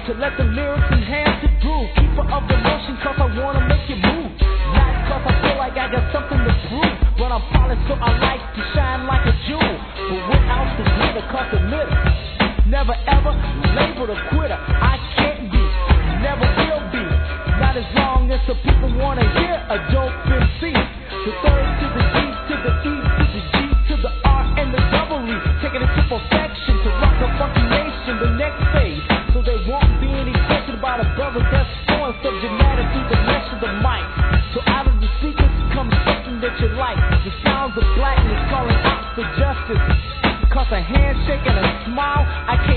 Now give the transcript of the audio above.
to let the lyrics enhance the groove. Keeper of the motion cause I wanna make you move. Not cause I feel like I got something to prove, but I'm polished so I like to shine like a jewel. But without the glitter cause the litter. Never ever labeled a quitter. I can't be, never will be. Not as long as the people wanna hear a dope MC. The third to the D to the E to the G to the R and the double E. Taking it to perfection to rock the funky nation. The next phase, so there won't be any question about a brother that's going subject matter through the mesh of the mic. So out of the speakers comes something that you like. The sounds of blackness calling out for justice. Cause a handshake and a smile, I can't